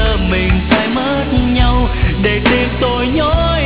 giờ mình phải mất nhau để tìm tội nhói